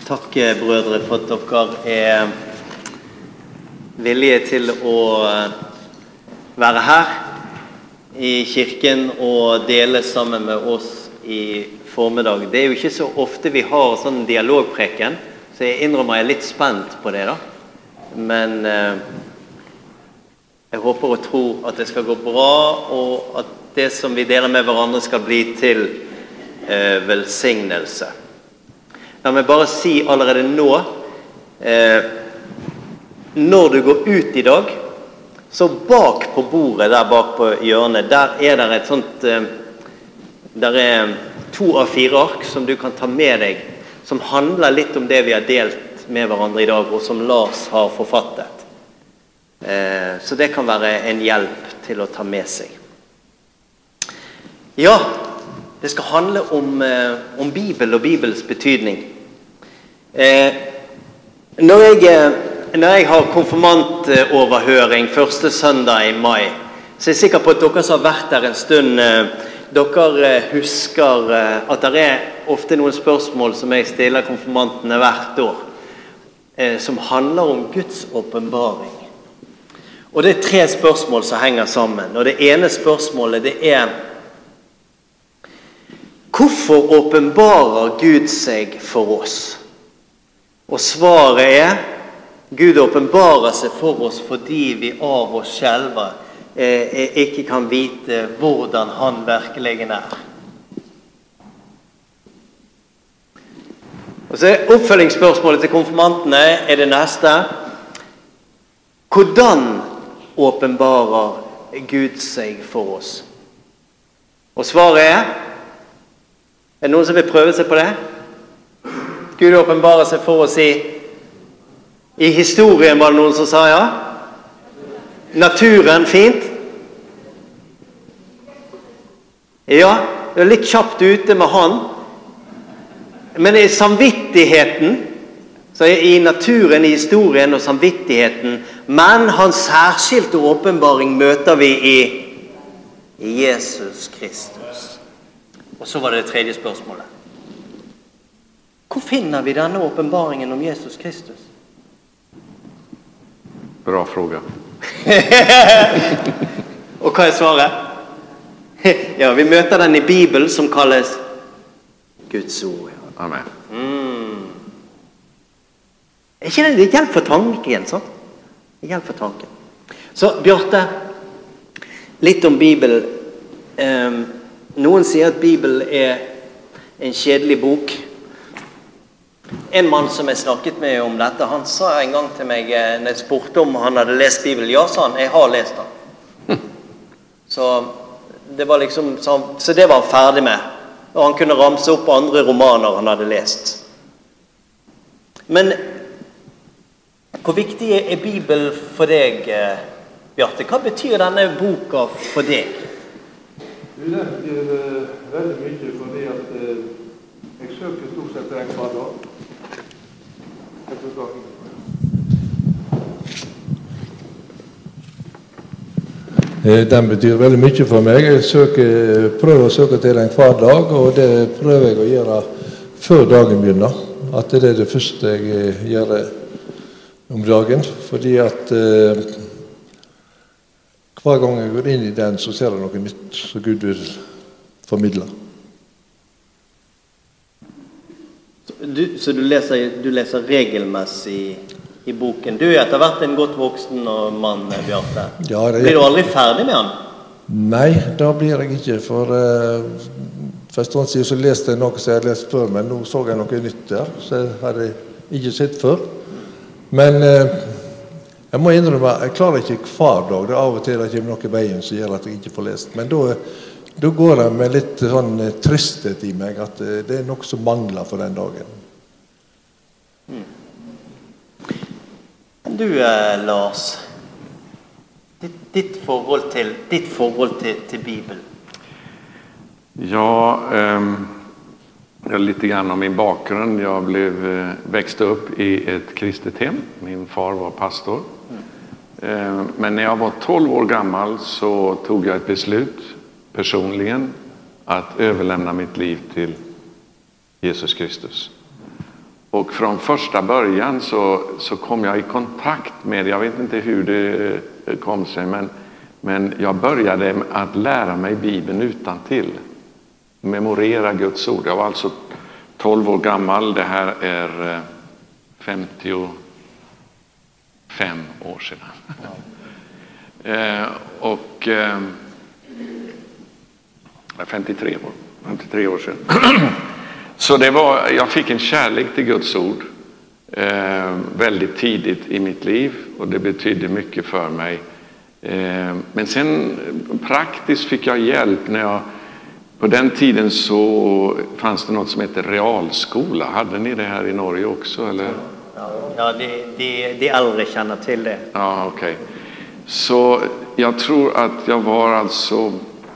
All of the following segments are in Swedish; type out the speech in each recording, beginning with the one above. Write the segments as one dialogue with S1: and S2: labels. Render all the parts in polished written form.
S1: Takk, brødre, for at dere villige til å være her i kirken og dele sammen med oss i formiddag. Det jo ikke så ofte vi har sånn dialogpreken, så jeg innrømmer jeg litt spent på det da. Men jeg håper og tror at det skal gå bra, og at det som vi deler med hverandre skal bli til velsignelse. La meg bare si allerede nå, når du går ut i dag, så bak på bordet, der bak på hjørnet, der det et sånt, der 2 av 4 ark som du kan ta med deg, som handler litt om det vi har delt med hverandre i dag, og som Lars har forfattet. Så det kan være en hjelp til å ta med seg. Ja, det skal handle om Bibel og Bibels betydning. Når jeg har konfirmantoverhøring første søndag i mai, så jeg sikker på at dere som har vært der en stund, dere husker at det ofte noen spørsmål som jeg stiller konfirmantene hvert år, som handler om Guds åpenbaring. Og det 3 spørsmål som henger sammen, og det ene spørsmålet det hvorfor åpenbarer Gud seg for oss? Og svaret Gud åpenbarer seg for oss fordi vi av oss selv ikke kan vite hvordan han virkelig Og så oppfølgingsspørsmålet til konfirmantene det neste. Hvordan åpenbarer Gud seg for oss? Og svaret det noen som vil prøve seg på det? Gud åpenbarer seg for oss i historien, var det noen som sa ja? Naturen, fint? Ja, det litt kjapt ute med han. Men i samvittigheten, så i naturen, i historien og samvittigheten, men hans særskilte åpenbaring møter vi i Jesus Kristus. Og så var det 3. spørsmålet. Hvor finner vi denne åpenbaringen om Jesus Kristus?
S2: Bra fråga.
S1: Og hva svaret? Ja, vi møter den i Bibelen som kalles Guds ord.
S2: Amen.
S1: Ikke det hjelp for tanken, sånn? Det hjelp for tanken. Så, Bjarte, litt om Bibelen. Noen sier at Bibelen en kjedelig bok. En mann som jeg snakket med om dette, han sa en gang til meg, når jeg spurte om han hadde lest Bibelen, ja, sa han, jeg har lest den. Så det var liksom, så det var han ferdig med. Og han kunne ramse opp andre romaner han hadde lest. Men hvor viktig Bibelen for deg, Bjarte? Hva betyr denne boka for deg?
S3: Det betyr veldig mye fordi at jeg søker stort sett en hver dag. Den betyr veldig mye for meg. Jeg prøver å søke til en hver dag, og det prøver jeg å gjøre før dagen begynner. At det det første jeg gjør om dagen, fordi at hver gang jeg går inn i den, så ser jeg noe nytt som Gud vil formidle.
S1: Så du leser regelmessig i boken. Du etter hvert en godt voksen mann, Bjarte.
S3: Ja,
S1: blir du aldri ferdig med han?
S3: Nei, da blir jeg ikke. For en stund siden så leste jeg noe som jeg hadde lest før, men nå så jeg noe nytt der, så jeg hadde ikke sett før. Men jeg må innrømme, jeg klarer ikke hver dag. Det av og til det kommer noe i veien som gjør at jeg ikke får lest. Men da går jeg med litt sånn tristhet i meg, at det noe som mangler for den dagen.
S1: Du, Lars, ditt forhold til Bibelen?
S2: Ja, lite grann om min bakgrund. Jag växte upp i ett kristet hem. Min far var pastor. Men när jag var 12 år gammal så tog jag ett beslut personligen att överlämna mitt liv till Jesus Kristus. Och från första början så kom jag i kontakt med, jag vet inte hur det kom sig, men jag började att lära mig Bibeln utantill. Memorera Guds ord. Jag var alltså 12 år gammal. Det här är 55 år sedan. Och 53 år sedan. Så jag fick en kärlek till Guds ord väldigt tidigt i mitt liv, och det betydde mycket för mig. Men sen praktiskt fick jag hjälp på den tiden så fanns det något som heter realskola. Hade ni det här i Norge också, eller?
S1: Ja, de aldrig känner till det.
S2: Ja, okej. Så jag tror att jag var alltså,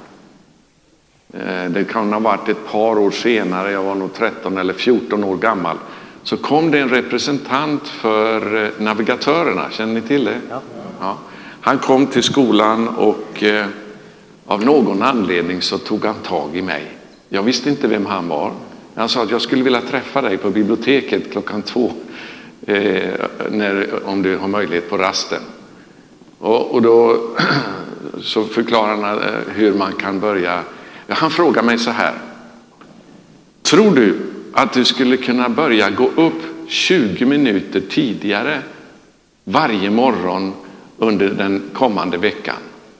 S2: det kan ha varit ett par år senare, jag var nog 13 eller 14 år gammal, så kom det en representant för navigatörerna. Känner ni till det? Ja. Han kom till skolan och av någon anledning så tog han tag i mig. Jag visste inte vem han var. Han sa att jag skulle vilja träffa dig på biblioteket 2:00 om du har möjlighet på rasten. Och då så förklarar han hur man kan börja. Han frågar mig så här: tror du att du skulle kunna börja gå upp 20 minuter tidigare varje morgon under den kommande veckan?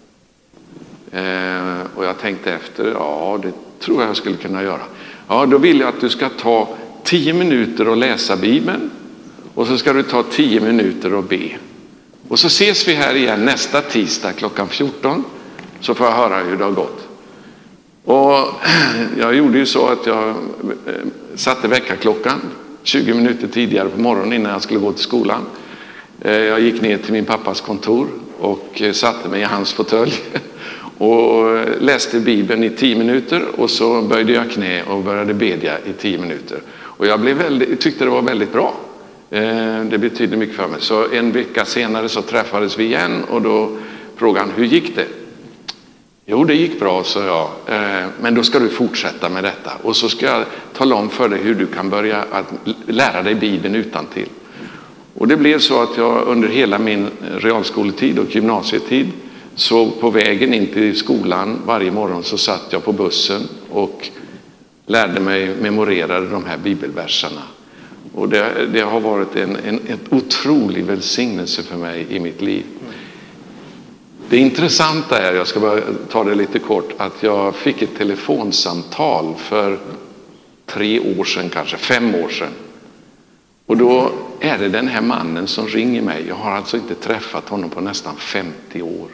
S2: Och jag tänkte efter, ja, det tror jag skulle kunna göra. Ja, då vill jag att du ska ta 10 minuter och läsa Bibeln, och så ska du ta 10 minuter och be. Och så ses vi här igen nästa tisdag 14:00, så får jag höra hur det har gått. Och jag gjorde ju så att jag satte väckarklockan 20 minuter tidigare på morgonen innan jag skulle gå till skolan. Jag gick ner till min pappas kontor och satte mig i hans fåtölj och läste Bibeln i 10 minuter, och så böjde jag knä och började bedja i 10 minuter. Och jag tyckte det var väldigt bra. Det betydde mycket för mig. Så en vecka senare så träffades vi igen, och då frågade han, hur gick det? Jo, det gick bra, sa jag. Men då ska du fortsätta med detta. Och så ska jag tala om för dig hur du kan börja att lära dig Bibeln utantill. Och det blev så att jag under hela min realskoletid och gymnasietid, så på vägen in till skolan varje morgon så satt jag på bussen och lärde mig memorera de här bibelverserna. Och det har varit en otrolig välsignelse för mig i mitt liv. Det intressanta är, jag ska bara ta det lite kort, att jag fick ett telefonsamtal för 3 år sedan, kanske 5 år sedan. Och då är det den här mannen som ringer mig. Jag har alltså inte träffat honom på nästan 50 år.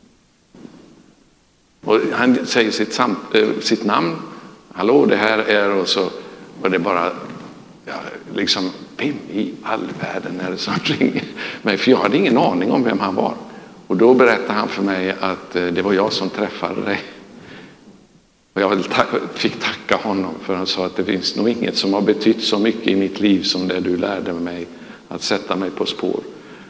S2: Och han säger sitt namn. Hallå, det här är, och så var det bara, ja, liksom, vem i all världen är det som ringer mig? För jag hade ingen aning om vem han var. Och då berättade han för mig att det var jag som träffade dig. Och jag fick tacka honom, för han sa att det finns nog inget som har betytt så mycket i mitt liv som det du lärde mig att sätta mig på spår.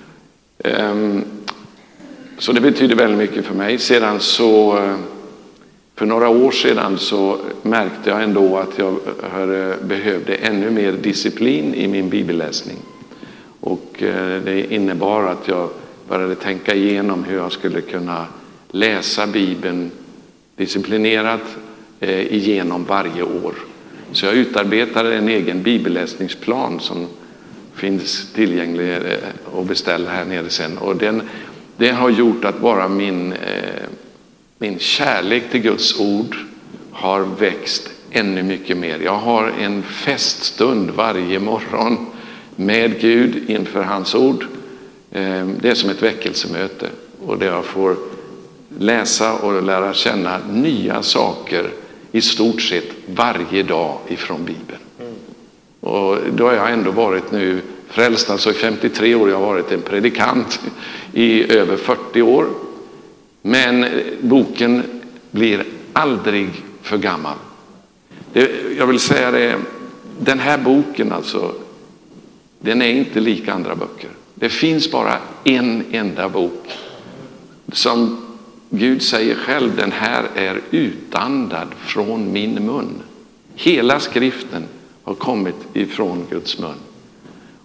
S2: Så det betyder väldigt mycket för mig. Sedan så, för några år sedan så märkte jag ändå att jag behövde ännu mer disciplin i min bibelläsning. Och det innebar att jag började tänka igenom hur jag skulle kunna läsa Bibeln disciplinerat igenom varje år. Så jag utarbetade en egen bibelläsningsplan som finns tillgänglig och beställa här nere sen. Och det har gjort att bara min kärlek till Guds ord har växt ännu mycket mer. Jag har en feststund varje morgon med Gud inför hans ord. Det är som ett väckelsemöte, och där jag får läsa och lära känna nya saker i stort sett varje dag ifrån Bibeln. Och då har jag ändå varit nu frälst, alltså i 53 år. Jag har varit en predikant i över 40 år. Men boken blir aldrig för gammal. Jag vill säga det, den här boken alltså, den är inte lik andra böcker. Det finns bara en enda bok som Gud säger själv, den här är utandad från min mun. Hela skriften har kommit ifrån Guds mun.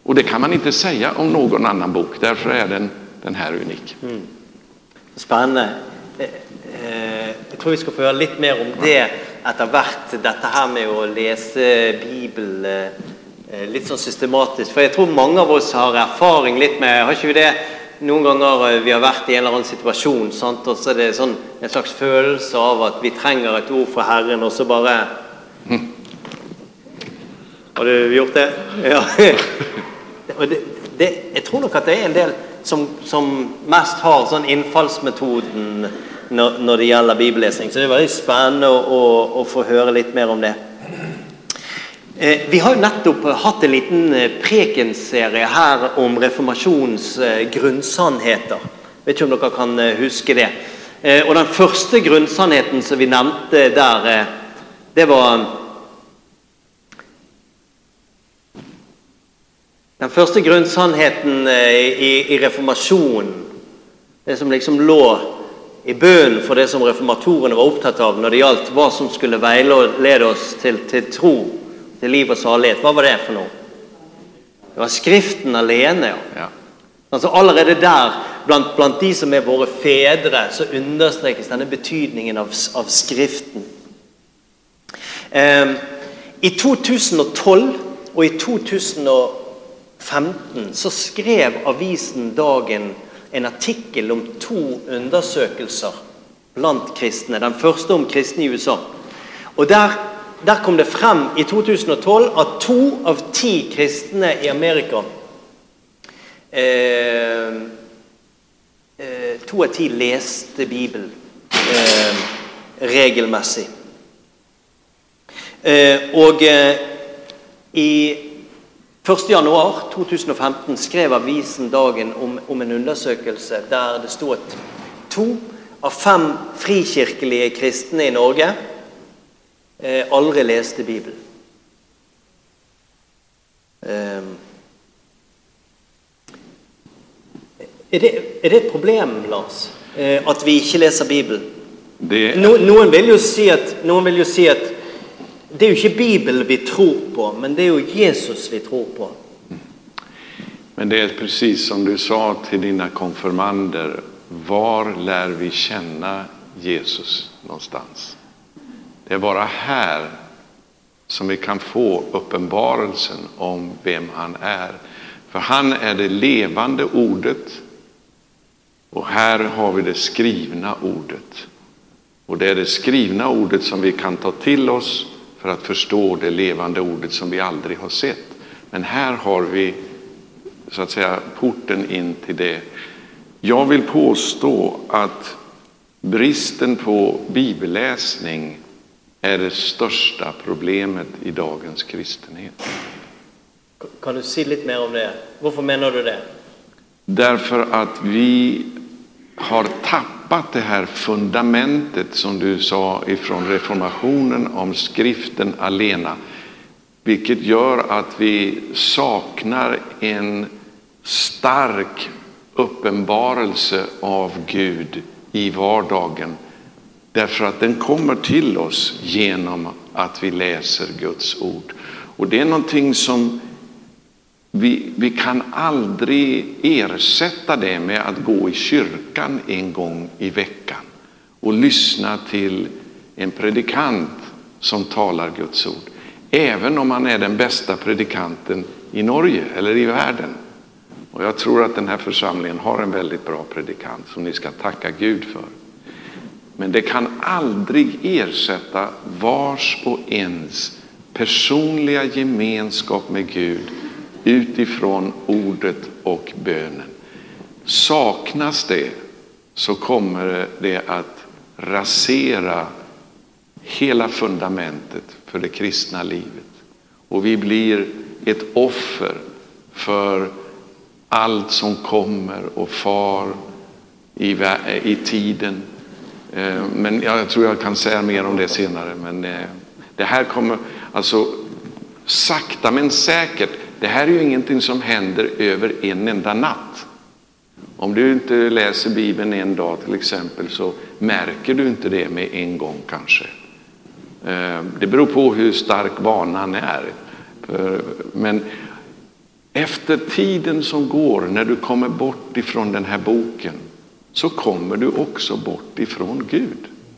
S2: Och det kan man inte säga om någon annan bok. Därför är den här unik.
S1: Spännande. Jag tror vi ska få höra lite mer om det etter hvert, dette her med å lese Bibel litt sånn systematisk. For jeg tror mange av oss har erfaring litt med, har ikke vi det? Noen ganger vi har vært i en eller annen situasjon, sant? Og så er det sånn en slags følelse av at vi trenger et ord fra Herren, og så bare... Har du gjort det? Ja. Og jeg tror nok at det er en del som mest har sånn innfallsmetoden når det gjelder bibellesning. Så det er veldig spennende å få høre litt mer om det. Vi har jo nettopp hatt en liten prekenserie her om reformasjonens grunnsannheter. Vet ikke om dere kan huske det. Og den første grunnsannheten som vi nevnte der, det var... Den første grunnsannheten i reformasjonen, det som liksom lå i bønnen for det som reformatorene var opptatt av når det gjaldt hva som skulle veilede oss til tro, til liv og salighet. Hva var det for noe? Det var Skriften alene, ja. Altså allerede der, blant de som er våre fedre, så understrekes denne betydningen av Skriften. I 2012 og i 2015 så skrev avisen Dagen en artikkel om 2 undersøkelser blant kristne. Den første om kristne i USA. Og der kom det frem i 2012 at 2 av 10 kristne i Amerika 2 av 10 leste Bibelen regelmessig. Og i 1. januar 2015 skrev avisen Dagen om en undersøkelse der det stod at 2 av 5 frikirkelige kristne i Norge aldri leste Bibelen. Er det et problem, Lars, at vi ikke leser Bibelen? Noen vil jo si at det är ju inte Bibeln vi tror på, men det är ju Jesus vi tror på.
S2: Men det är precis som du sa till dina konfirmander. Var lär vi känna Jesus någonstans? Det är bara här som vi kan få uppenbarelsen om vem han är. För han är det levande ordet. Och här har vi det skrivna ordet. Och det är det skrivna ordet som vi kan ta till oss för att förstå det levande ordet som vi aldrig har sett. Men här har vi så att säga porten in till det. Jag vill påstå att bristen på bibelläsning är det största problemet i dagens kristenhet.
S1: Kan du säga lite mer om det? Varför menar du det?
S2: Därför att vi har tappat det här fundamentet som du sa ifrån reformationen om skriften alena. Vilket gör att vi saknar en stark uppenbarelse av Gud i vardagen. Därför att den kommer till oss genom att vi läser Guds ord. Och det är någonting som vi kan aldrig ersätta det med att gå i kyrkan en gång i veckan och lyssna till en predikant som talar Guds ord. Även om han är den bästa predikanten i Norge eller i världen. Och jag tror att den här församlingen har en väldigt bra predikant som ni ska tacka Gud för. Men det kan aldrig ersätta vars och ens personliga gemenskap med Gud utifrån ordet och bönen. Saknas det så kommer det att rasera hela fundamentet för det kristna livet. Och vi blir ett offer för allt som kommer och far i tiden. Men jag tror jag kan säga mer om det senare. Men det här kommer alltså sakta men säkert. Det här är ju ingenting som händer över en enda natt. Om du inte läser Bibeln en dag till exempel så märker du inte det med en gång kanske. Det beror på hur stark vanan är. Men Efter tiden som går, när du kommer bort ifrån den här boken, så kommer du också bort ifrån Gud.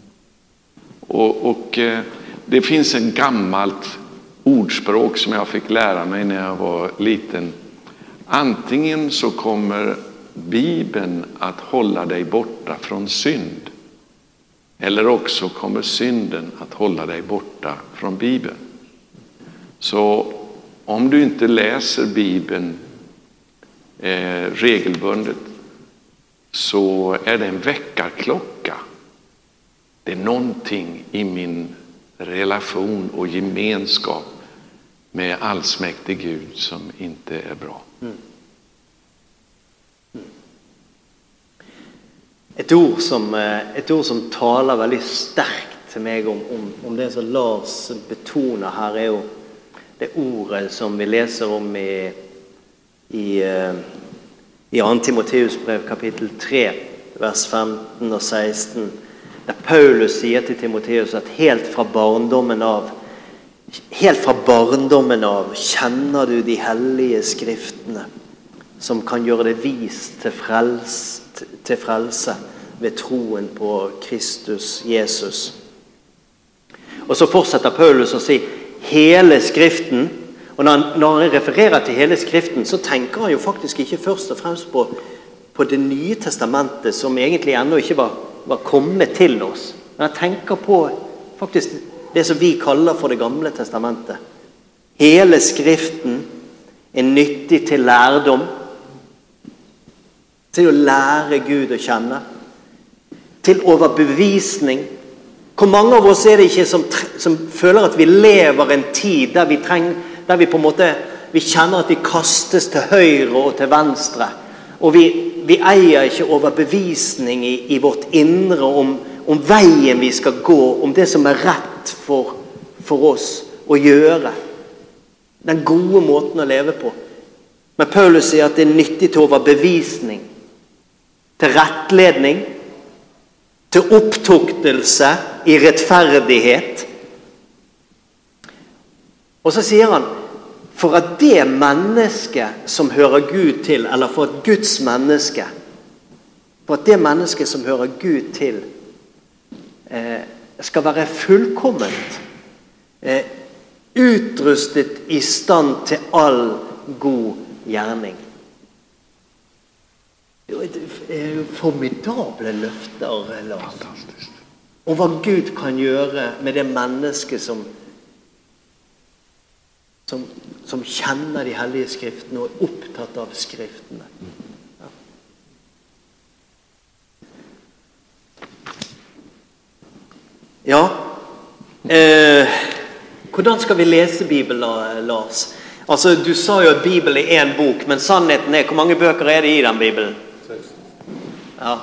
S2: Och det finns en gammalt ordspråk som jag fick lära mig när jag var liten. Antingen så kommer Bibeln att hålla dig borta från synd, eller också kommer synden att hålla dig borta från Bibeln. Så om du inte läser Bibeln regelbundet, så är det en väckarklocka. Det är någonting i min relation och gemenskap med allsmäktig Gud som inte är bra.
S1: Ett ord som taler veldig sterkt til meg om det som Lars betoner her, er jo det ordet som vi leser om i 2. Timotheus brev kapittel 3, vers 15 og 16, der Paulus sier til Timotheus at helt fra barndommen av kjenner du de hellige skriftene, som kan gjøre det vist til frelse ved troen på Kristus Jesus. Og så fortsetter Paulus å si hele skriften, og når han refererer til hele skriften, så tenker han jo faktisk ikke først og fremst på det nye testamentet, som egentlig ennå ikke var kommet til oss. Men han tenker på faktisk det som vi kaller for det gamle testamentet. Hele skriften er nyttig til lærdom, til å lære Gud å kjenne, til overbevisning. Hvor mange av oss er det ikke som føler at vi lever en tid der vi på en måte vi kjenner at vi kastes til høyre og til venstre, og vi eier ikke overbevisning i vårt indre om veien vi skal gå, om det som er rett for oss å gjøre, den gode måten å leve på. Men Paulus sier at det er nyttig til overbevisning, til rettledning, til opptuktelse i rettferdighet. Og så sier han, for at det mennesket som hører Gud til, eller for at Guds menneske, for at det mennesket som hører Gud til, skal være fullkomment, utrustet i stand til all god gjerning. Det er jo formidable løfter, Lars. Og hva Gud kan gjøre med det mennesket som kjenner de hellige skriftene og er opptatt av skriftene. Ja, hvordan skal vi lese Bibelen, Lars? Altså, du sa jo at Bibelen er en bok, men sannheten er, hvor mange bøker er det i den Bibelen? Ja.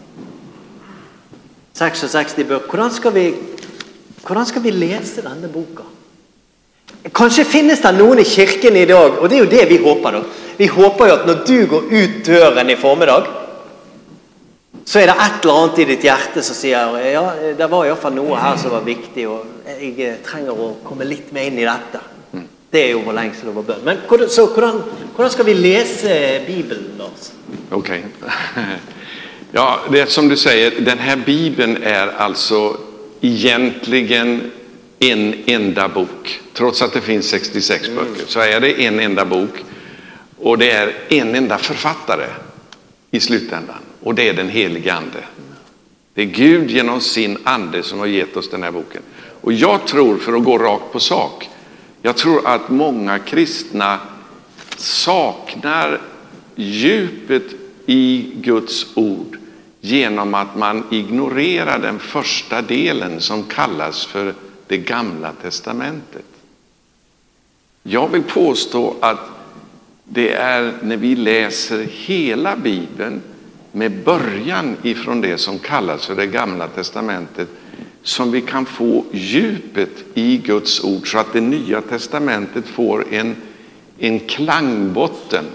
S1: 66 bøker. Hvordan skal vi lese denne boka? Kanskje finnes det noen i kirken i dag, og det er jo det vi håper da. Vi håper jo at når du går ut døren i formiddag, så er det et eller annet i ditt hjerte som sier, ja, det var i hvert fall noe her som var viktig, og jeg trenger å komme litt mer inn i dette. Det er jo hvor lenge siden det var bønn. Men hvordan skal vi lese Bibelen, Lars?
S2: Okej. Ja, det är som du säger, den här Bibeln är alltså egentligen en enda bok. Trots att det finns 66 böcker så är det en enda bok. Och det är en enda författare i slutändan. Och det är den helige ande. Det är Gud genom sin ande som har gett oss den här boken. Och jag tror, för att gå rakt på sak, jag tror att många kristna saknar djupet i Guds ord genom att man ignorerar den första delen som kallas för det gamla testamentet. Jag vill påstå att det är när vi läser hela Bibeln med början ifrån det som kallas för det gamla testamentet som vi kan få djupet i Guds ord, så att det nya testamentet får en klangbotten,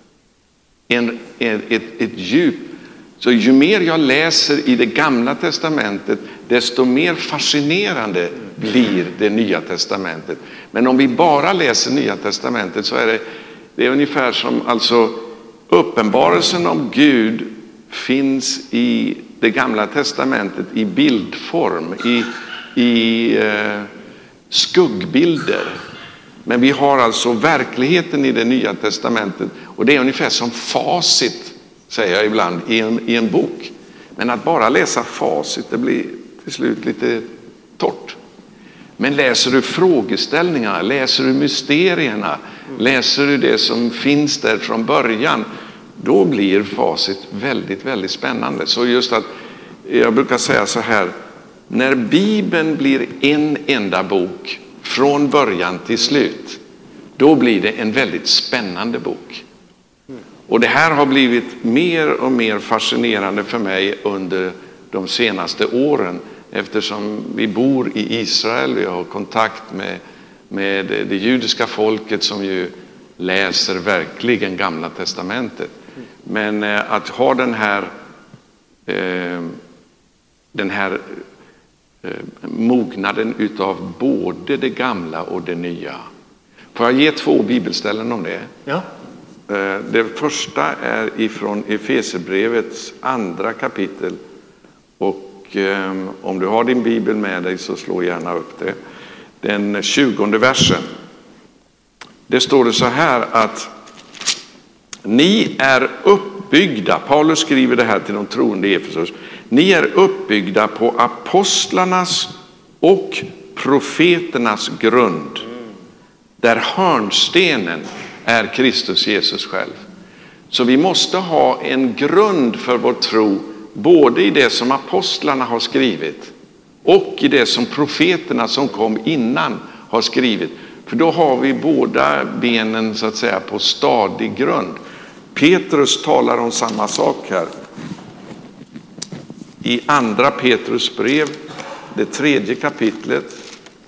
S2: ett djup. Så ju mer jag läser i det gamla testamentet, desto mer fascinerande blir det nya testamentet. Men om vi bara läser nya testamentet så är det Det är ungefär som alltså uppenbarelsen om Gud finns i det gamla testamentet i bildform, i skuggbilder. Men vi har alltså verkligheten i det nya testamentet, och det är ungefär som facit, säger jag ibland, i en bok. Men att bara läsa facit, det blir till slut lite torrt. Men läser du frågeställningarna, läser du mysterierna, läser du det som finns där från början, då blir facit väldigt, väldigt spännande. Så just att, jag brukar säga så här, när Bibeln blir en enda bok från början till slut, då blir det en väldigt spännande bok. Och det här har blivit mer och mer fascinerande för mig under de senaste åren, eftersom vi bor i Israel, vi har kontakt med det judiska folket som ju läser verkligen Gamla testamentet. Men att ha den här mognaden utav både det gamla och det nya. Får jag ge 2 bibelställen om det?
S1: Ja.
S2: Det första är ifrån Efeserbrevets 2 kapitel, och om du har din bibel med dig så slå gärna upp det. Den 20:e versen. Det står det så här att ni är uppbyggda, Paulus skriver det här till de troende i Efesos, ni är uppbyggda på apostlarnas och profeternas grund, där hörnstenen är Kristus Jesus själv. Så vi måste ha en grund för vår tro, både i det som apostlarna har skrivit och i det som profeterna som kom innan har skrivit. För då har vi båda benen så att säga på stadig grund. Petrus talar om samma sak här. I 2 Petrus brev, det 3:e kapitlet,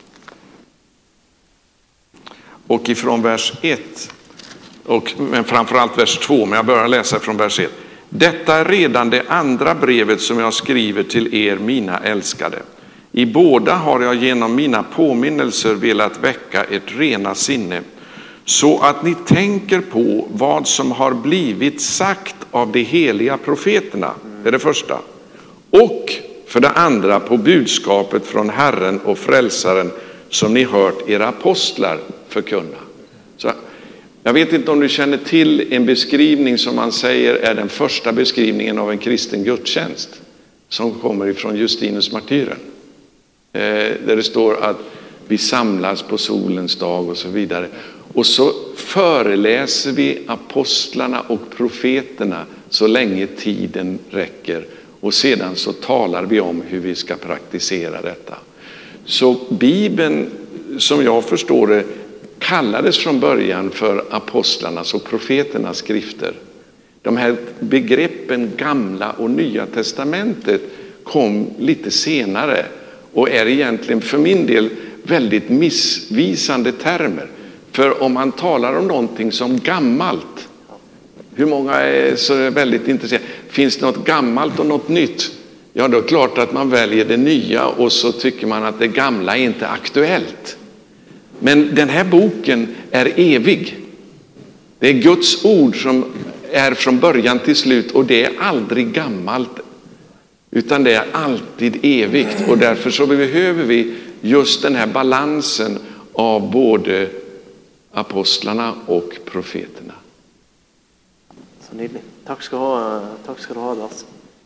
S2: och ifrån vers 1, men framförallt vers 2, men jag börjar läsa från vers 1. Detta är redan det andra brevet som jag skriver till er, mina älskade. I båda har jag genom mina påminnelser velat väcka ert rena sinne, så att ni tänker på vad som har blivit sagt av de heliga profeterna. Det är det första. Och för det andra på budskapet från Herren och Frälsaren som ni hört era apostlar förkunna. Så jag vet inte om du känner till en beskrivning som man säger är den första beskrivningen av en kristen gudstjänst, som kommer ifrån Justinus martyren. Där det står att vi samlas på solens dag och så vidare. Och så föreläser vi apostlarna och profeterna så länge tiden räcker. Och sedan så talar vi om hur vi ska praktisera detta. Så Bibeln, som jag förstår det, kallades från början för apostlarnas och profeternas skrifter. De här begreppen Gamla och Nya testamentet kom lite senare och är egentligen för min del väldigt missvisande termer. För om man talar om någonting som gammalt, hur många är så väldigt intresserade? Finns det något gammalt och något nytt? Ja, då är det klart att man väljer det nya, och så tycker man att det gamla är inte aktuellt. Men den här boken är evig. Det är Guds ord som är från början till slut, och det är aldrig gammalt, utan det är alltid evigt. Och därför så behöver vi just den här balansen av både apostlarna och profeterna.
S1: Så nydelig. Tack ska du ha, Lars.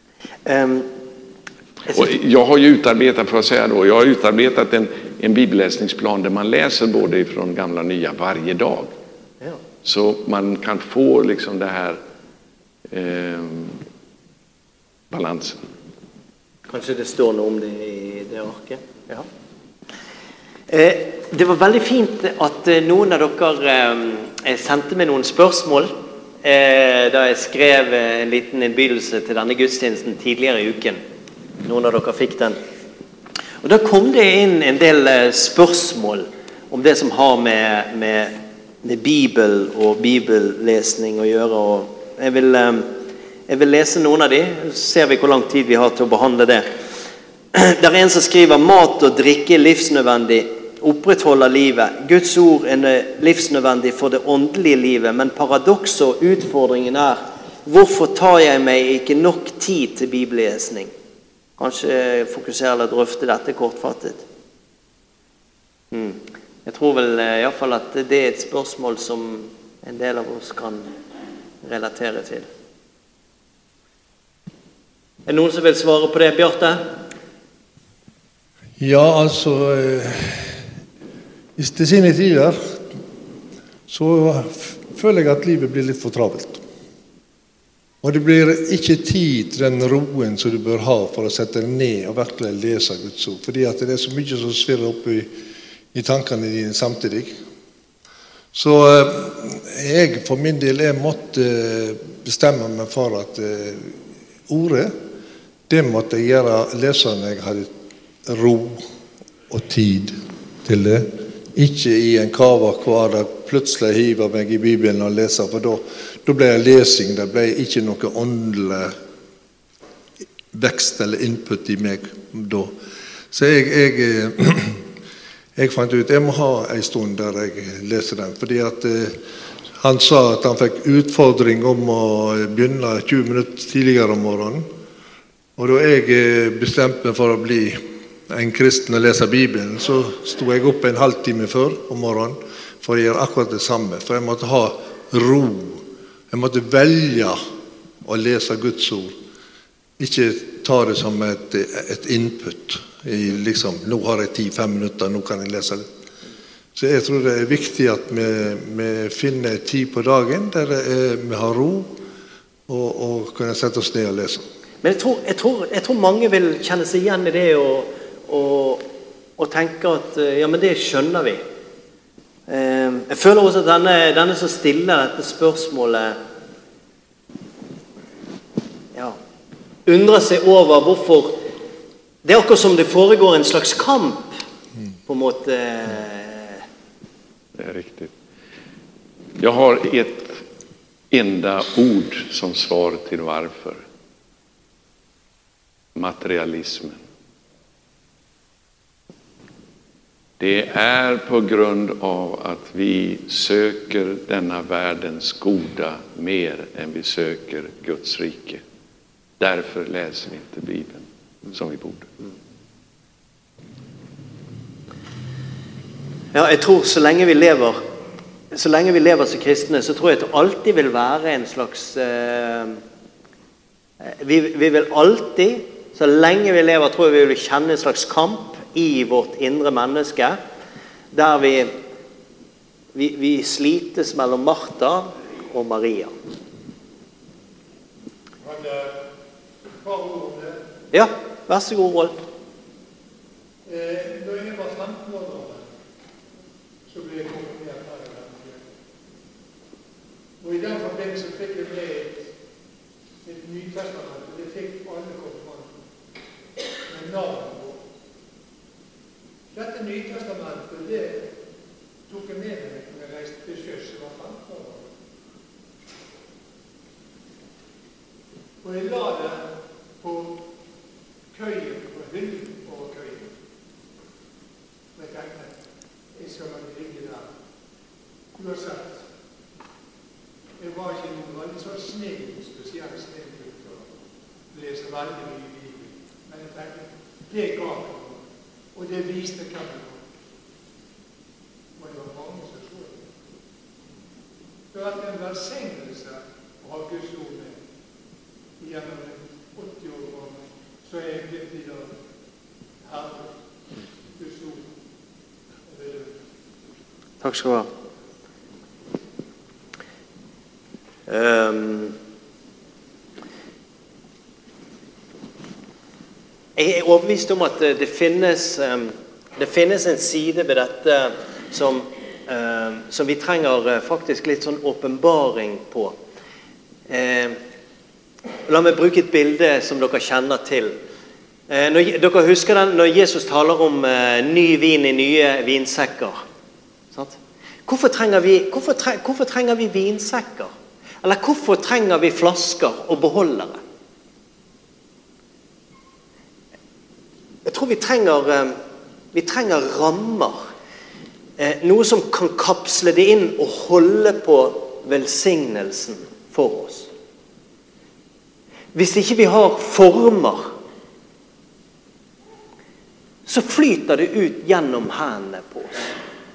S2: Och jag har ju utarbetat, för att säga då, jag har utarbetat en bibelläsningsplan där man läser både ifrån Gamla och Nya varje dag.
S1: Ja.
S2: Så man kan få liksom det här balansen.
S1: Kanske det står något om det i det arket. Ja. Det var väldigt fint att någon av dere sendte meg noen spørsmål da jeg skrev en liten innbydelse til denne gudstjenesten tidligere i uken. Noen av dere fikk den. Og da kom det inn en del spørsmål om det som har med Bibel og bibellesning å gjøre. Og jeg vil lese noen av de, så ser vi hvor lang tid vi har til å behandle det. Det er en som skriver: mat og drikke er livsnødvendig, opprettholder livet. Guds ord er livsnødvendig for det åndelige livet, men paradokset og utfordringen hvorfor tar jeg meg ikke nok tid til bibellesning? Kanskje fokusere eller drøfte dette kortfattet. Jeg tror vel I hvert fall at det et spørsmål som en del av oss kan relatere til. Det noen som vil svare på det, Bjarte?
S3: Ja, altså I sine tider så føler jeg at livet blir litt for travelt. Og det blir ikke tid til den roen som du bør ha for å sette deg ned og virkelig lese Guds ord. Fordi at det så mye som svirrer opp I tankene dine samtidig. Så jeg for min del måtte bestemme meg for at ordet, det måtte jeg gjøre lese når jeg hadde ro og tid til det. Ikke I en kava hver dag plutselig hiver meg I Bibelen og leser, for da ble det lesing, det ble ikke noe åndelig vekst eller input I meg da. Så jeg fant ut, jeg må ha en stund der jeg leser den, fordi at han sa at han fikk utfordring om å begynne 20 minutter tidligere om morgenen, og da jeg bestemte meg for å bli en kristen og lese Bibelen, så stod jeg opp en halvtime før om morgenen for å gjøre akkurat det samme, for jeg måtte ha ro. Jeg måtte velge å lese Guds ord. Ikke ta det som et input. Liksom, nå har jeg 10-5 minutter, nå kan jeg lese det. Så jeg tror det viktig at vi finner tid på dagen der vi har ro og kunne sette oss ned og lese.
S1: Men jeg tror mange vil kjenne seg igjen I det og tenke at ja, men det skjønner vi. Jeg føler også at denne som stiller dette spørsmålet undrer seg over hvorfor det akkurat som det foregår en slags kamp på en måte.
S2: Det riktigt. Jag har ett enda ord som svar till varför. Materialismen. Det på grund av att vi söker denna världens goda mer än vi söker Guds rike. Därför läser vi inte Bibeln som vi borde.
S1: Ja, jeg tror så lenge vi lever som kristne, så tror jeg at det alltid vil være en slags vi vil alltid, så lenge vi lever, tror jeg vi vil kjenne en slags kamp I vårt indre menneske, der vi slites mellom Martha og Maria. Ja, vær så god, Rolf.
S4: Da jeg var 15 år gammel, så ble jeg konfirmert her I landet. Og I den forbindelse fikk jeg med et Nytestament, og det fikk alle konfirmanter med navn på. Dette Nytestamentet, det tok jeg med meg når jeg reiste til sjøs, jeg var 15 år. Og jeg la det på køyen, på hyllen over køyen. Og jeg tenkte, jeg skal være ligge der. Uansett, jeg var ikke noen veldig sånn snill, spesielt snillgutt, og lese veldig mye I Bibelen. Men jeg tenkte, det ga meg, og det viste hvem jeg var. Og det var mange som så det. Det har vært en velsignelse å ha Guds ord med gjennom 80 år gammel. Så jeg blitt I dag herre Guds ord.
S1: Takk skal du ha. Jeg overbevist om at det finnes en side ved dette som vi trenger faktisk litt sånn åpenbaring på. La meg bruke et bilde som dere kjenner til. Dere husker den når Jesus taler om ny vin I nye vinsekker. Sant? Hvorfor trenger vi vinsekker? Eller hvorfor trenger vi flasker og beholdere? Jeg tror vi trenger rammer. noe som kan kapsle det inn og holde på velsignelsen for oss. Hvis ikke vi har former, så flyter det ut gjennom hendene på oss.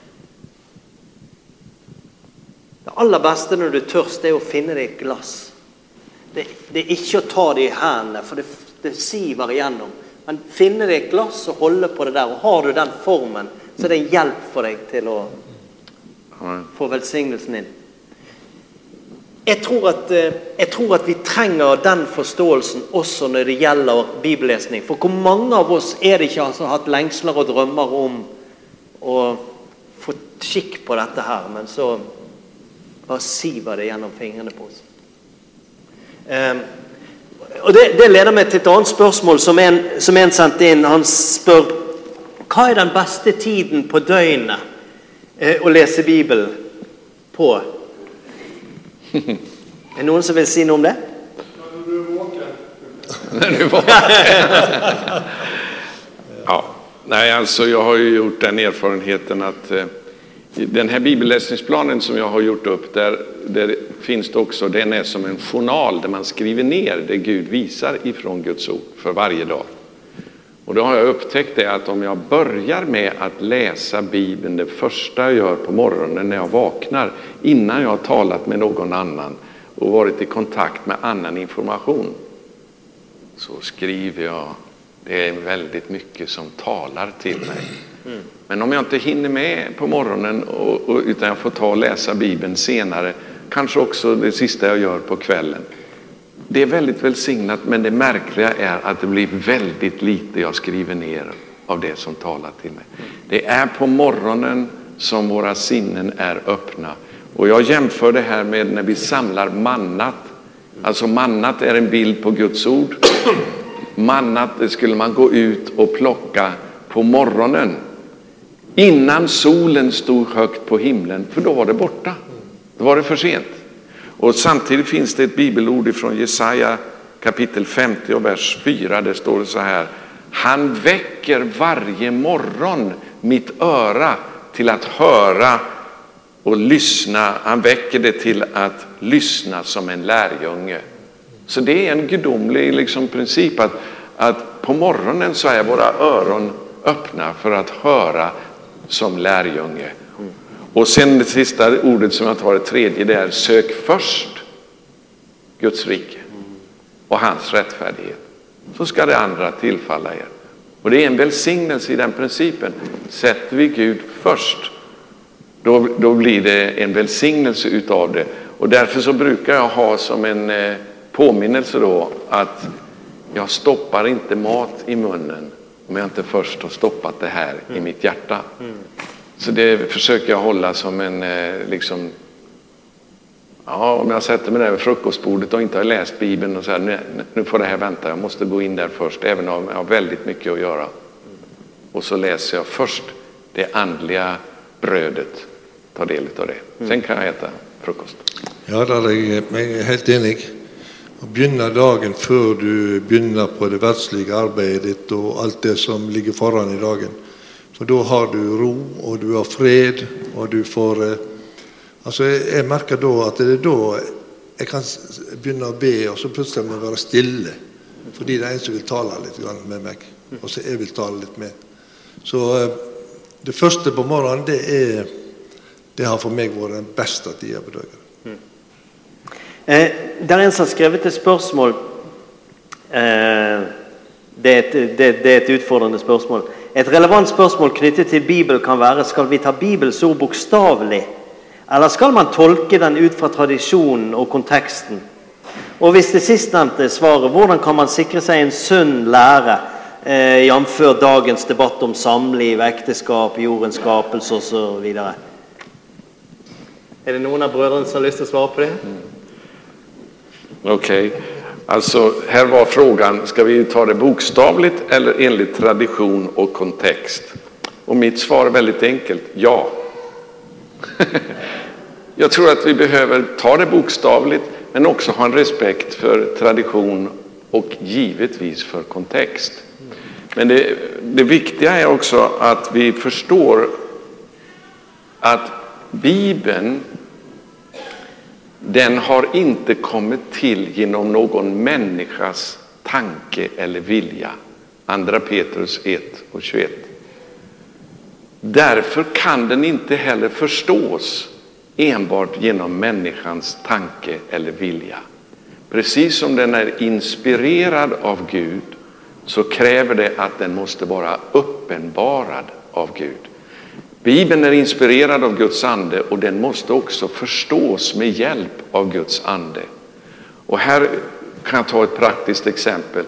S1: Det aller beste når du er tørst, det er å finne deg et glass. Det er ikke å ta det i hendene, for det siver igjennom. Men finne deg et glass og holde på det der, og har du den formen, så er det en hjelp for deg til å få velsignelsen inn. Jeg tror at vi trenger den forståelsen også når det gjelder bibellesning. For hvor mange av oss er det ikke som har hatt lengsler og drømmer om å få skikk på dette her, men så bare siver det gjennom fingrene på oss. Og det leder meg til et annet spørsmål som en sendte inn. Han spør, hva er den beste tiden på døgnet å lese Bibelen på? Er noen som vil si noe om det?
S4: Når du er våken.
S2: När du var ja, nej, alltså jag har ju gjort den erfarenheten att den här bibelläsningsplanen som jag har gjort upp, där finns det också, den är som en journal där man skriver ner det Gud visar ifrån Guds ord för varje dag. Och då har jag upptäckt det att om jag börjar med att läsa Bibeln det första jag gör på morgonen när jag vaknar, innan jag har talat med någon annan och varit i kontakt med annan information, så skriver jag. Det är väldigt mycket som talar till mig. Men om jag inte hinner med på morgonen utan jag får ta och läsa Bibeln senare, kanske också det sista jag gör på kvällen. Det är väldigt välsignat, men det märkliga är att det blir väldigt lite jag skriver ner av det som talar till mig. Det är på morgonen som våra sinnen är öppna. Och jag jämför det här med när vi samlar mannat. Alltså mannat är en bild på Guds ord. Mannat, det skulle man gå ut och plocka på morgonen. Innan solen stod högt på himlen, för då var det borta. Då var det för sent. Och samtidigt finns det ett bibelord från Jesaja kapitel 50 och vers 4. Där står det så här: han väcker varje morgon mitt öra till att höra och lyssna. Han väcker det till att lyssna som en lärjunge. Så det är en gudomlig princip att på morgonen så är våra öron öppna för att höra som lärjunge. Och sen det sista ordet som jag tar, det tredje, det är: sök först Guds rike och hans rättfärdighet, så ska det andra tillfalla er. Och det är en välsignelse i den principen. Sätter vi Gud först, då blir det en välsignelse utav det. Och därför så brukar jag ha som en påminnelse då att jag stoppar inte mat i munnen om jag inte först har stoppat det här i mitt hjärta. Så det försöker jag hålla som en om jag sätter mig där vid frukostbordet och inte har läst Bibeln och säger nu får det här vänta, jag måste gå in där först, även om jag har väldigt mycket att göra. Och så läser jag först det andliga brödet, ta del av det. Sen kan jag äta frukost.
S3: Ja, där är jag helt enig. Å begynne dagen før du begynner på det verdslige arbeidet og alt det som ligger foran i dagen. For da har du ro, og du har fred, og du får... Altså, jeg merker da at det er da jeg kan begynne å be, og så plutselig må jeg være stille. Fordi det er en som vil tale litt med meg, og så jeg vil tale litt med. Så det første på morgenen, det har for meg vært den beste tiden på dagen.
S1: Det er en som har skrevet et spørsmål. Det er et utfordrende spørsmål. Et relevant spørsmål knyttet til Bibelen kan være: skal vi ta Bibels ord bokstavlig, eller skal man tolke den ut fra tradisjonen og konteksten? Og hvis det sistnevnte svaret, hvordan kan man sikre seg en sunn lære, jamfør dagens debatt om samliv, ekteskap, jordens skapelse og så videre? Er det noen av brødrene som har lyst til å svare på det?
S2: Okej, alltså här var frågan: ska vi ta det bokstavligt eller enligt tradition och kontext? Och mitt svar är väldigt enkelt: ja. Jag tror att vi behöver ta det bokstavligt, men också ha en respekt för tradition och givetvis för kontext. Men det viktiga är också att vi förstår att Bibeln, den har inte kommit till genom någon människas tanke eller vilja. Andra Petrus 1:21. Därför kan den inte heller förstås enbart genom människans tanke eller vilja. Precis som den är inspirerad av Gud, så kräver det att den måste vara uppenbarad av Gud. Bibeln är inspirerad av Guds ande, och den måste också förstås med hjälp av Guds ande. Och här kan jag ta ett praktiskt exempel.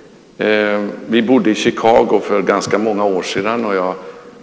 S2: Vi bodde i Chicago för ganska många år sedan, och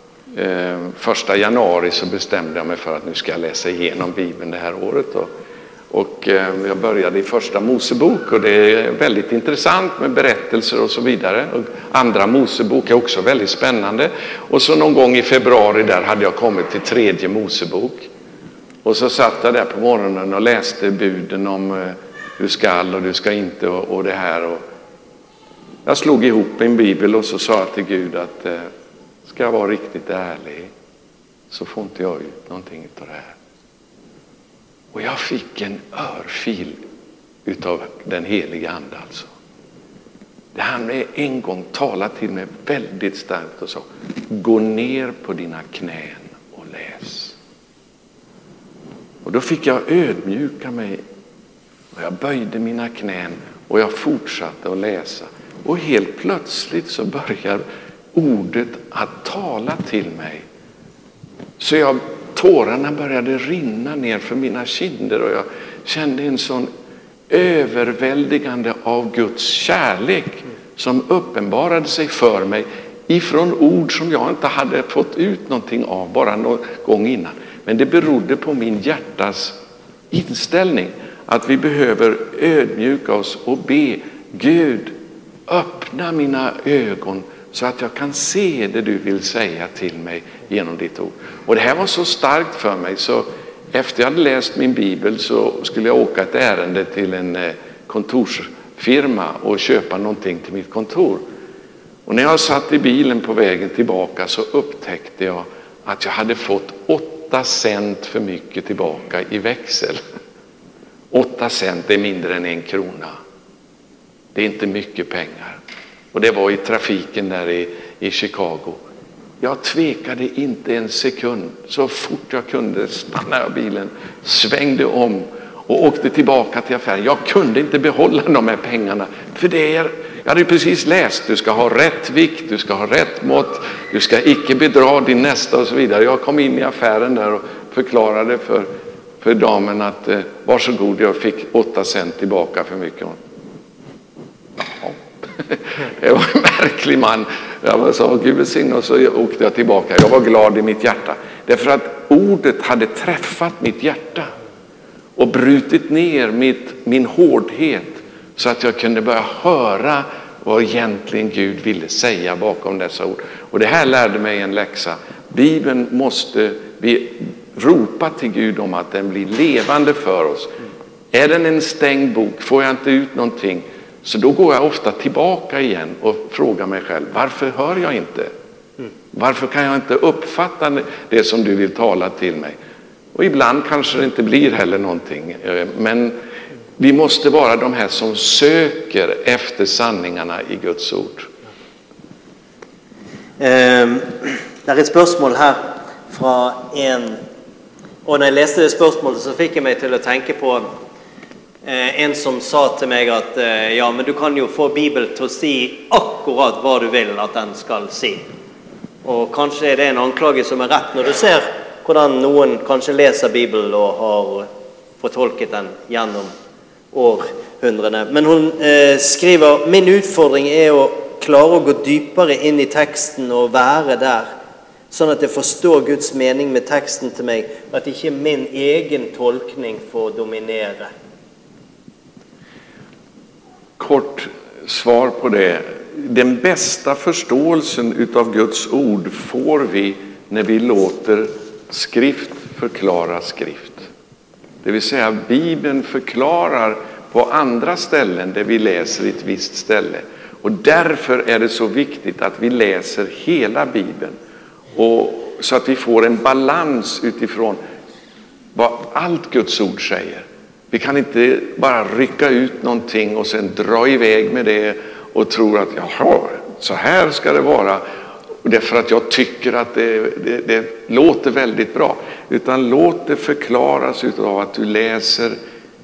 S2: 1 januari så bestämde jag mig för att nu ska jag läsa igenom Bibeln det här året. Och jag började i första Mosebok, och det är väldigt intressant med berättelser och så vidare. Och andra Mosebok är också väldigt spännande. Och så någon gång i februari där hade jag kommit till tredje Mosebok. Och så satt jag där på morgonen och läste buden om du skall och du ska inte och det här. Och jag slog ihop en bibel och så sa jag till Gud att ska jag vara riktigt ärlig så får inte jag ut någonting av det här. Och jag fick en örfil utav den heliga ande alltså. Det han med en gång talade till mig väldigt starkt och sa: gå ner på dina knän och läs. Och då fick jag ödmjuka mig, och jag böjde mina knän och jag fortsatte att läsa. Och helt plötsligt så börjar ordet att tala till mig. Så tårarna började rinna ner för mina kinder, och jag kände en sån överväldigande av Guds kärlek som uppenbarade sig för mig ifrån ord som jag inte hade fått ut någonting av bara någon gång innan. Men det berodde på min hjärtas inställning, att vi behöver ödmjuka oss och be Gud, öppna mina ögon så att jag kan se det du vill säga till mig genom ditt ord. Och det här var så starkt för mig, så efter jag hade läst min bibel så skulle jag åka ett ärende till en kontorsfirma och köpa någonting till mitt kontor. Och när jag satt i bilen på vägen tillbaka så upptäckte jag att jag hade fått 8 cent för mycket tillbaka i växel. 8 cent är mindre än 1 krona. Det är inte mycket pengar. Och det var i trafiken där i Chicago. Jag tvekade inte en sekund. Så fort jag kunde stannade jag bilen, svängde om och åkte tillbaka till affären. Jag kunde inte behålla de här pengarna. För jag hade precis läst, du ska ha rätt vikt, du ska ha rätt mått, du ska icke bedra din nästa och så vidare. Jag kom in i affären där och förklarade för damen att varsågod, jag fick 8 cent tillbaka för mycket. Det var en märklig man. Jag sa Gud välsigne, och så åkte jag tillbaka. Jag var glad i mitt hjärta. Därför att ordet hade träffat mitt hjärta och brutit ner min hårdhet så att jag kunde börja höra vad egentligen Gud ville säga bakom dessa ord. Och det här lärde mig en läxa. Bibeln måste vi ropa till Gud om att den blir levande för oss. Är den en stängd bok, får jag inte ut någonting, så då går jag ofta tillbaka igen och frågar mig själv, varför hör jag inte? Varför kan jag inte uppfatta det som du vill tala till mig? Och ibland kanske det inte blir heller någonting. Men vi måste vara de här som söker efter sanningarna i Guds ord.
S1: Det är ett spörsmål här från en, och när jag läste det spörsmålet så fick jag mig till att tänka på en som sa till mig att ja, men du kan ju få Bibeln till att säga akkurat vad du vill att den ska säga. Och kanske är det en anklagelse som är rätt när du ser hur någon kanske läser Bibeln och har förtolkat den genom århundradena. Men hon skriver, min utfordring är att klara att gå djupare in i texten och vara där, så att jag förstår Guds mening med texten till mig, att inte min egen tolkning får dominera.
S2: Kort svar på det. Den bästa förståelsen utav Guds ord får vi när vi låter skrift förklara skrift. Det vill säga Bibeln förklarar på andra ställen där vi läser ett visst ställe. Och därför är det så viktigt att vi läser hela Bibeln. Och så att vi får en balans utifrån vad allt Guds ord säger. Vi kan inte bara rycka ut någonting och sen dra iväg med det och tro att jaha, så här ska det vara. Och det är för att jag tycker att det låter väldigt bra. Utan låt det förklaras utav att du läser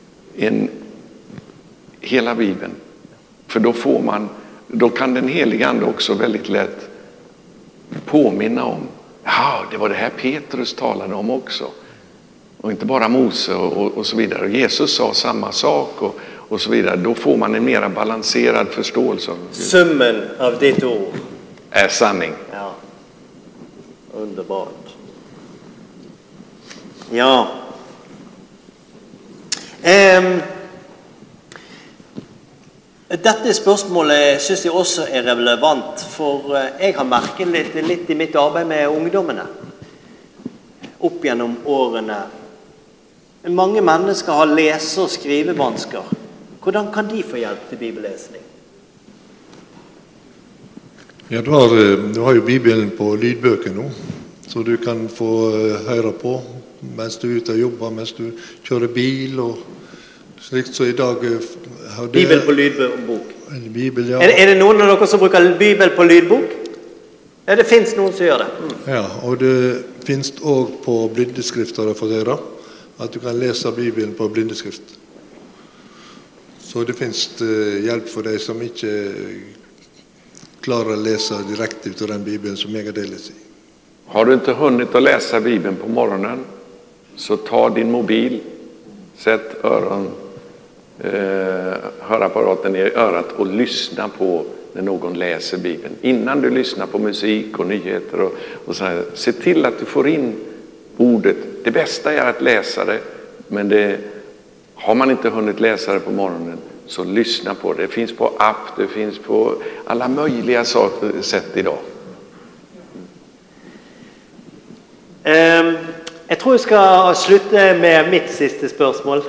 S2: hela Bibeln. För då kan den heliga ande också väldigt lätt påminna om, ja, det var det här Petrus talade om också. Och inte bara Mose och så vidare. Och Jesus sa samma sak och så vidare. Då får man en mer balanserad förståelse.
S1: Summen av ditt ord
S2: är sanning.
S1: Ja, underbart. Ja. Dette spørsmålet synes jeg også er relevant, for jeg har merket litt i mitt arbeid med ungdommene. Opp gjennom årene. Mange mennesker har lese- og skrivevansker. Hvordan kan de få hjelp til bibellesning?
S3: Ja, du har jo Bibelen på lydbøker nå, så du kan få høre på mens du er ute og jobber, mens du kjører bil og slikt. Så i dag har det
S1: Bibel på lydbok.
S3: Bibel, ja.
S1: Er det noen av dere som bruker Bibel på lydbok? Ja, det finnes noen som gjør det.
S3: Ja, og det finnes også på blindeskrifter å få høre, at du kan lese Bibelen på blindeskrift. Så det finnes hjelp for deg som ikke klarar att läsa direkt ut ur den Bibeln som jag har delat i.
S2: Har du inte hunnit att läsa Bibeln på morgonen, så ta din mobil, sätt hörapparaten i örat och lyssna på när någon läser Bibeln. Innan du lyssnar på musik och nyheter och så här, se till att du får in ordet. Det bästa är att läsa det, men har man inte hunnit läsa det på morgonen, så lyssna på det. Det finns på app, det finns på alla möjliga sätt idag.
S1: Jeg tror jeg skal slutte med mitt siste spørsmål.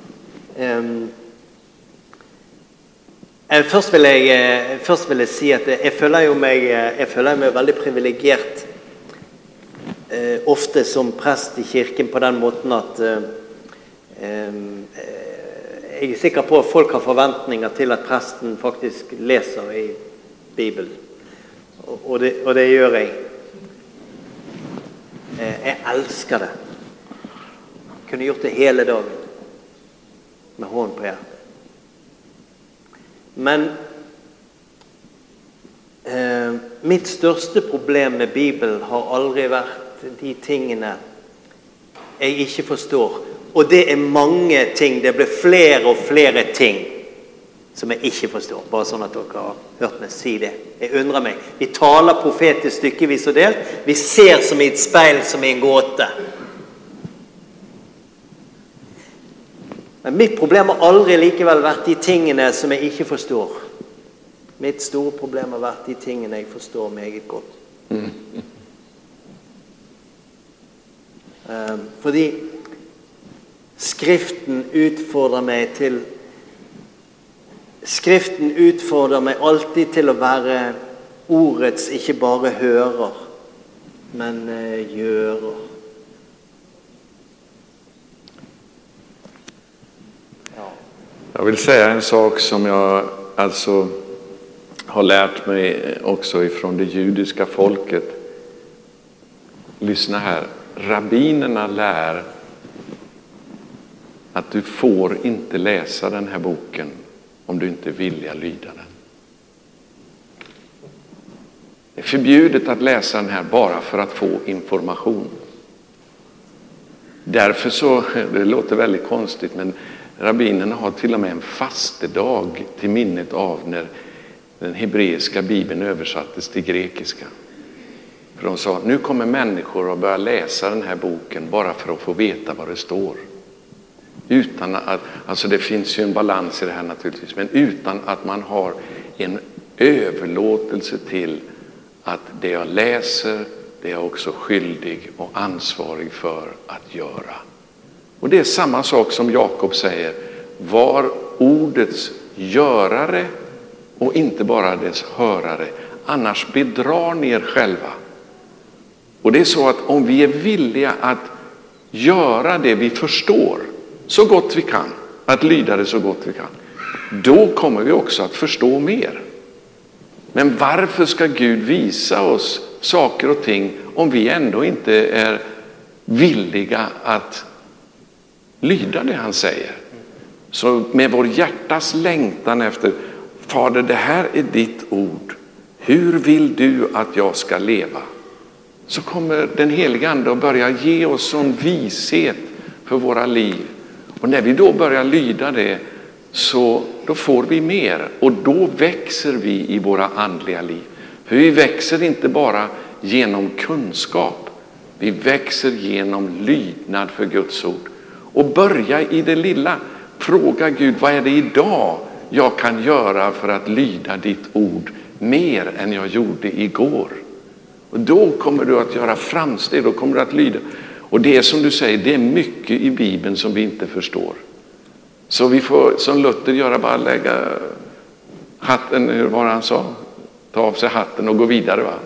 S1: Først vil jeg si at jeg føler meg veldig privilegert ofte som prest i kirken på den måten at jeg er sikker på at folk har forventninger til at presten faktisk leser i Bibelen. Og det gjør jeg. Jeg elsker det. Jeg kunne gjort det hele dagen. Med hånden på hjertet. Men mitt største problem med Bibelen har aldri vært de tingene jeg ikke forstår. Og det er mange ting, det blir flere og flere ting som jeg ikke forstår. Bare sånn at dere har hørt meg si det. Jeg undrer meg. Vi taler profetisk stykkevis og delt. Vi ser som i et speil, som i en gåte. Men mitt problem har aldri likevel vært de tingene som jeg ikke forstår. Mitt store problem har vært de tingene jeg forstår meget godt. Fordi Skriften utfordrer meg alltid til å være ordets ikke bare hører, men gjører. Ja.
S2: Jag vill säga en sak som jag alltså har lärt mig också ifrån det judiska folket. Lyssna här. Rabbinerna lär att du får inte läsa den här boken om du inte vill lyda den. Det är förbjudet att läsa den här bara för att få information. Därför så, det låter väldigt konstigt, men rabbinerna har till och med en fastedag till minnet av när den hebreiska bibeln översattes till grekiska. För de sa, nu kommer människor att börja läsa den här boken bara för att få veta vad det står. Utan att, alltså det finns ju en balans i det här naturligtvis, men utan att man har en överlåtelse till att det jag läser, det är jag också skyldig och ansvarig för att göra. Och det är samma sak som Jakob säger, var ordets görare och inte bara dess hörare, annars bedrar ni er själva. Och det är så att om vi är villiga att göra det vi förstår så gott vi kan, att lyda det så gott vi kan, då kommer vi också att förstå mer. Men varför ska Gud visa oss saker och ting om vi ändå inte är villiga att lyda det han säger? Så med vår hjärtas längtan efter, Fader, det här är ditt ord. Hur vill du att jag ska leva? Så kommer den heliga ande att börja ge oss sån vishet för våra liv. Och när vi då börjar lyda det, så då får vi mer. Och då växer vi i våra andliga liv. För vi växer inte bara genom kunskap. Vi växer genom lydnad för Guds ord. Och börja i det lilla. Fråga Gud, vad är det idag jag kan göra för att lyda ditt ord mer än jag gjorde igår? Och då kommer du att göra framsteg, då kommer du att lyda. Och det är som du säger, det är mycket i Bibeln som vi inte förstår. Så vi får som Luther göra, bara lägga hatten, hur var han sa? Ta av sig hatten och gå vidare, va?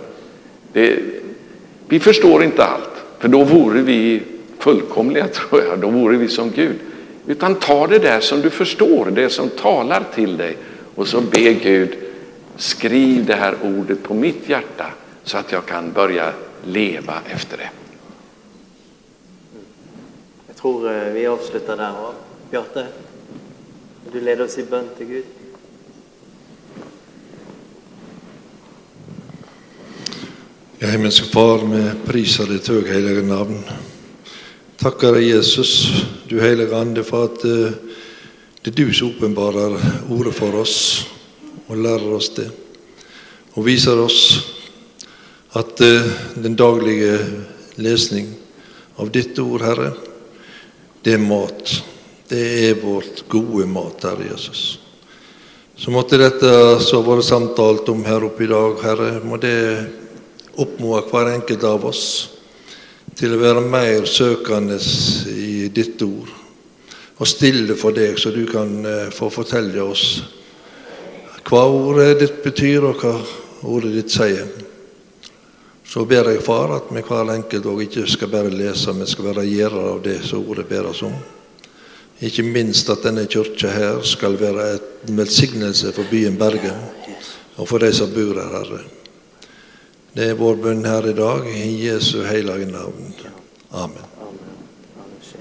S2: Vi förstår inte allt, för då vore vi fullkomliga, tror jag. Då vore vi som Gud. Utan ta det där som du förstår, det som talar till dig. Och så be Gud, skriv det här ordet på mitt hjärta så att jag kan börja leva efter det.
S1: Jag tror vi avslutar där. Bjarte, du leder oss i bön till Gud.
S3: Ja, himmelske far, vi prisar ditt högheliga namn. Tackar dig Jesus, du heliga ande, för att det är du som uppenbarar ordet för oss och lär oss det. Och visar oss att den dagliga läsning av ditt ord, Herre, det är mat. Det är vårt gode mat, Herre Jesus. Så måtte detta så vara samtalet om här uppe idag, Herre, må det uppmuntra hver enkelt av oss till att vara mer sökandes i ditt ord och stille för dig, så du kan få fortälja oss vad ordet ditt betyder och vad ordet ditt säger. Så ber jag, far, att vi hver enkelt och inte ska bara läsa, men ska vara gerare av det så ordet ber oss om. Ikke minst att denne kyrkja här ska vara en välsignelse för byen Bergen och för de som bor här, Herre. Det är vår bön här idag i Jesu heliga namn. Amen.